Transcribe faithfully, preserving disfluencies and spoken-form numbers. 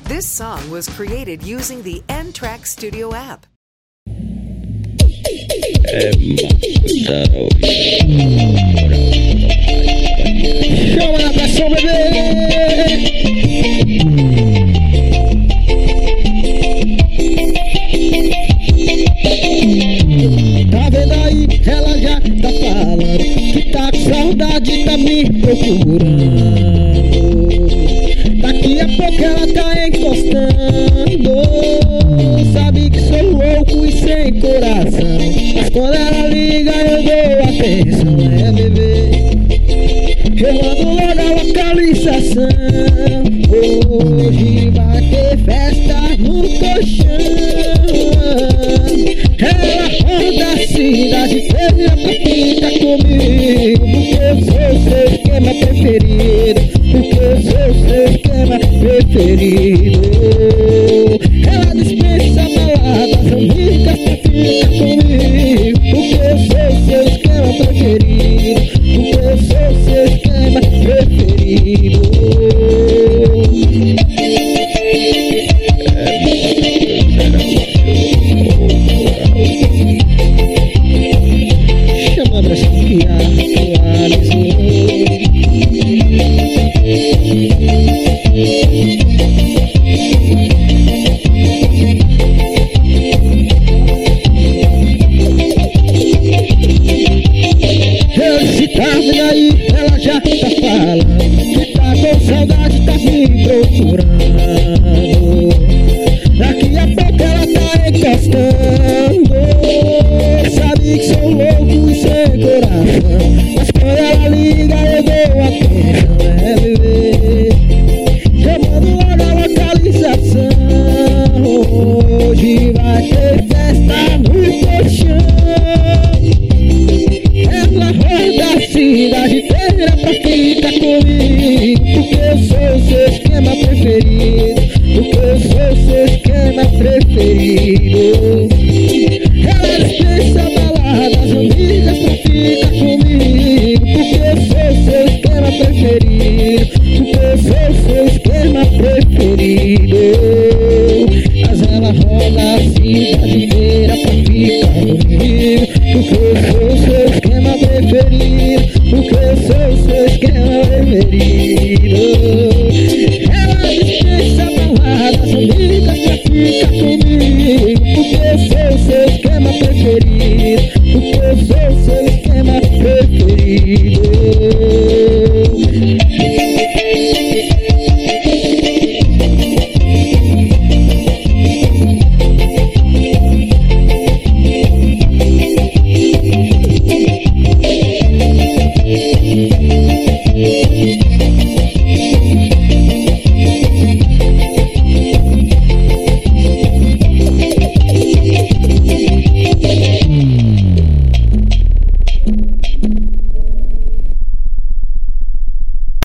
This song was created using the N-Track Studio app. Chama na pressão, bebê! Tá vendo aí? Ela já tá falando que tá com saudade, tá me procurando. Daqui a pouco ela tá encostando. Sabe que sou louco e sem coração, mas quando ela liga eu dou atenção. É, bebê, eu mando logo a localização. Hoje vai ter festa no colchão. Ela roda a cidade inteira pra ficar comigo, porque eu sou seu esquema preferido, porque eu sou seu esquema preferido. Ela dispensa baladas, amigas pra ficar comigo, porque eu sou seu esquema preferido, porque eu sou seu esquema preferido. Chama pra chapear o Alisson. Esse tá vendo aí, ela já tá falando que tá com saudade, tá me procurando. Daqui a pouco ela tá encostando. Sabe que sou louco e sem coração, mas quando ela liga eu dou atenção. É, bebê, eu mando logo a localização. Hoje vai ter festa no colchão. Ela roda a cidade inteira pra ficar comigo, porque eu sou seu esquema preferido, porque eu sou seu esquema preferido. Ela dispensa baladas, amigas pra ficar comigo, porque eu sou seu esquema preferido, porque eu sou seu esquema preferido. Mas ela roda a cidade inteira pra ficar comigo, porque eu sou seu esquema preferido, porque eu sou seu esquema preferido. Ela dispensa baladas, amigas